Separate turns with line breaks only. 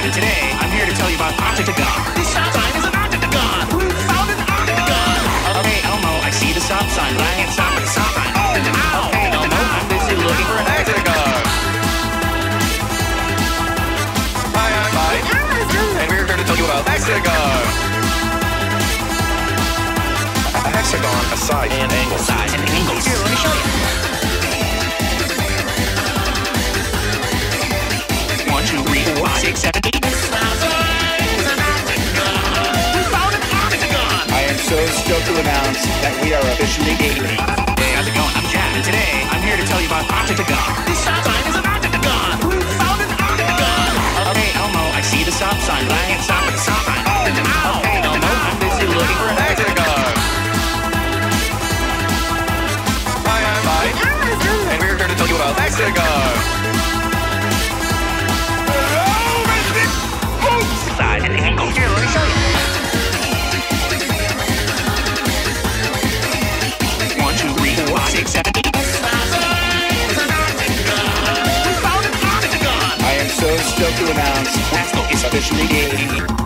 And today, I'm here to tell you about Octagon. This stop sign is an Octagon. We found an Octagon. Okay, Elmo, I see the stop sign, but I can't stop at the stop sign. Okay, Elmo, I'm busy looking for an Octagon. Hi, I'm Mike. And we're here to tell you about Hexagon. A hexagon, a side and angle. Sides and angles. Here, let me show you. 1, 2, 3, 4, 5, 6, 7, 8.
I am so stoked to announce that we are officially dating.
Hey, how's it going? I'm Jack, and today I'm here to tell you about Octagon. This stop sign is an Octagon. We found an Octagon. Okay, Elmo, I see the stop sign, but I can't stop at the stop sign. Okay, Elmo, I'm busy looking for an Hexagon. Hi, I'm Mike, and we're here to tell you about Hexagon. Size and angle. Here, let me show you. 1, 2, 3, 4, 5, 6, 7, 8.
I am so stoked to announce
That's
officially dating.